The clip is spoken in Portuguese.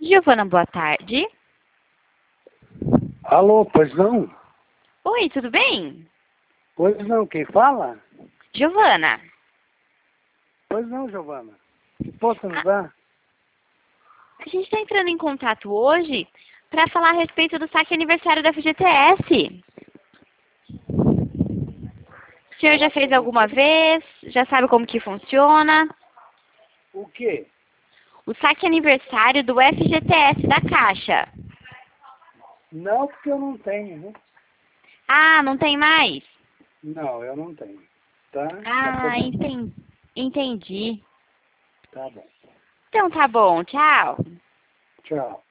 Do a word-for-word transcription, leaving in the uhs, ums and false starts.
Giovana, boa tarde. Alô, pois não? Oi, tudo bem? Pois não, quem fala? Giovana. Pois não, Giovana. Que posso ajudar? A gente está entrando em contato hoje para falar a respeito do saque aniversário da F G T S. O senhor já fez alguma vez? Já sabe como que funciona? O quê? O saque aniversário do F G T S da Caixa. Não, porque eu não tenho, né? Ah, não tem mais? Não, eu não tenho. Tá? Ah, Tá bom. entendi. Entendi. Tá bom. Então tá bom, tchau. Tchau.